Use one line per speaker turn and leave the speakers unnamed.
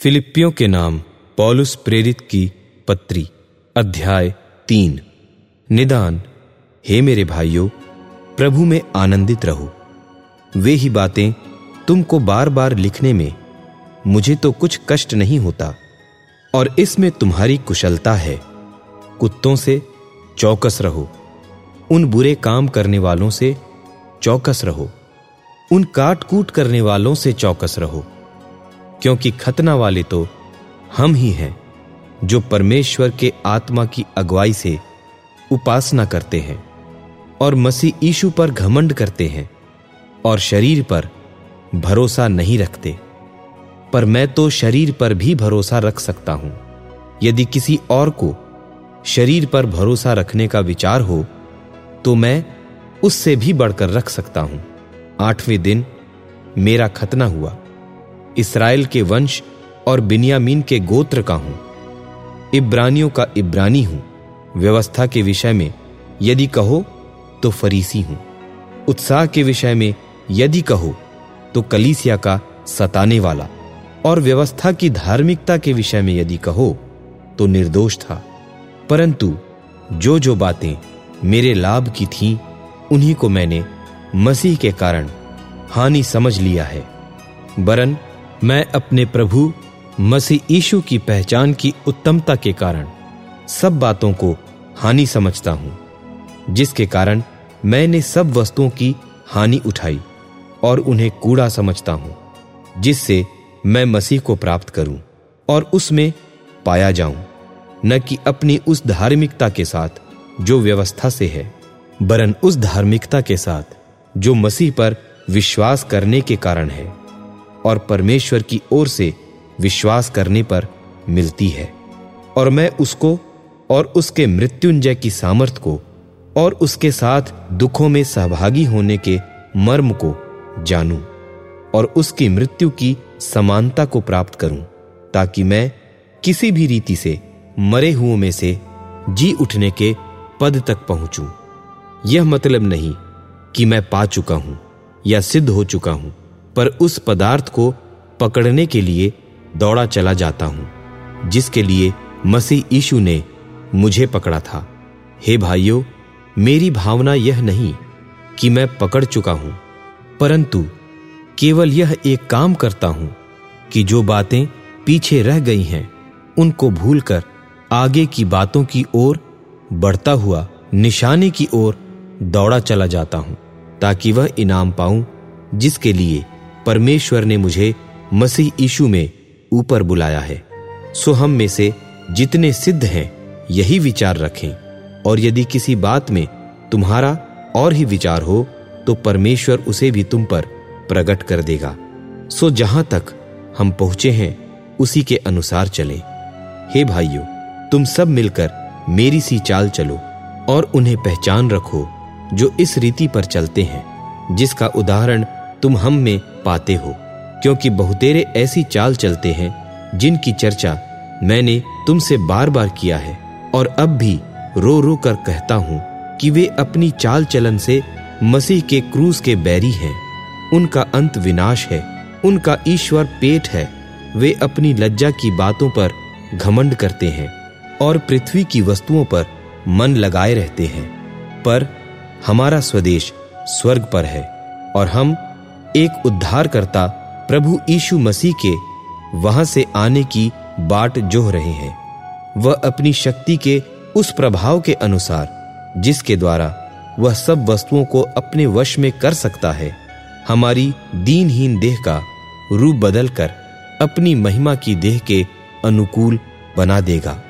फिलिप्पियों के नाम पौलुस प्रेरित की पत्री, अध्याय 3। निदान। हे मेरे भाइयों, प्रभु में आनंदित रहो। वे ही बातें तुमको बार बार लिखने में मुझे तो कुछ कष्ट नहीं होता, और इसमें तुम्हारी कुशलता है। कुत्तों से चौकस रहो, उन बुरे काम करने वालों से चौकस रहो, उन काट कूट करने वालों से चौकस रहो, क्योंकि खतना वाले तो हम ही हैं, जो परमेश्वर के आत्मा की अगुवाई से उपासना करते हैं और मसीह यीशु पर घमंड करते हैं और शरीर पर भरोसा नहीं रखते। पर मैं तो शरीर पर भी भरोसा रख सकता हूं। यदि किसी और को शरीर पर भरोसा रखने का विचार हो तो मैं उससे भी बढ़कर रख सकता हूं। 8वें दिन मेरा खतना हुआ। इस्राएल के वंश और बिन्यामीन के गोत्र का हूं। इब्रानियों का इब्रानी हूं। व्यवस्था के विषय में यदि कहो तो फरीसी हूं। उत्साह के विषय में यदि कहो तो कलीसिया का सताने वाला, और व्यवस्था की धार्मिकता के विषय में यदि कहो तो निर्दोष था। परंतु जो जो बातें मेरे लाभ की थीं, उन्हीं को मैंने मसीह के कारण हानि समझ लिया है। वरन मैं अपने प्रभु मसीह यीशु की पहचान की उत्तमता के कारण सब बातों को हानि समझता हूं, जिसके कारण मैंने सब वस्तुओं की हानि उठाई और उन्हें कूड़ा समझता हूं, जिससे मैं मसीह को प्राप्त करूं और उसमें पाया जाऊं, न कि अपनी उस धार्मिकता के साथ जो व्यवस्था से है, वरन उस धार्मिकता के साथ जो मसीह पर विश्वास करने के कारण है और परमेश्वर की ओर से विश्वास करने पर मिलती है। और मैं उसको और उसके मृत्युंजय की सामर्थ को और उसके साथ दुखों में सहभागी होने के मर्म को जानूं और उसकी मृत्यु की समानता को प्राप्त करूं, ताकि मैं किसी भी रीति से मरे हुओं में से जी उठने के पद तक पहुंचूं। यह मतलब नहीं कि मैं पा चुका हूं या सिद्ध हो चुका हूं, पर उस पदार्थ को पकड़ने के लिए दौड़ा चला जाता हूं, जिसके लिए मसीह यीशु ने मुझे पकड़ा था। हे भाइयों, मेरी भावना यह नहीं कि मैं पकड़ चुका हूं, परंतु केवल यह एक काम करता हूं कि जो बातें पीछे रह गई हैं उनको भूलकर आगे की बातों की ओर बढ़ता हुआ निशाने की ओर दौड़ा चला जाता हूं, ताकि वह इनाम पाऊं जिसके लिए परमेश्वर ने मुझे मसीह यीशु में ऊपर बुलाया है। सो हम में से जितने सिद्ध हैं यही विचार रखें, और यदि किसी बात में तुम्हारा और ही विचार हो तो परमेश्वर उसे भी तुम पर प्रकट कर देगा। सो जहां तक हम पहुंचे हैं उसी के अनुसार चलें। हे भाइयों, तुम सब मिलकर मेरी सी चाल चलो और उन्हें पहचान रखो जो इस रीति पर चलते हैं, जिसका उदाहरण तुम हम में पाते हो। क्योंकि बहुतेरे ऐसी चाल चलते हैं जिनकी चर्चा मैंने तुमसे बार बार किया है, और अब भी रो रो कर कहता हूं कि वे अपनी चाल चलन से मसीह के क्रूस के बैरी हैं। उनका अंत विनाश है, उनका ईश्वर पेट है। वे अपनी लज्जा की बातों पर घमंड करते हैं और पृथ्वी की वस्तुओं पर मन लगाए रहते हैं। पर हमारा स्वदेश स्वर्ग पर है, और हम एक उद्धारकर्ता प्रभु यीशु मसीह के वहां से आने की बाट जोह रहे हैं। वह अपनी शक्ति के उस प्रभाव के अनुसार, जिसके द्वारा वह सब वस्तुओं को अपने वश में कर सकता है, हमारी दीनहीन देह का रूप बदलकर अपनी महिमा की देह के अनुकूल बना देगा।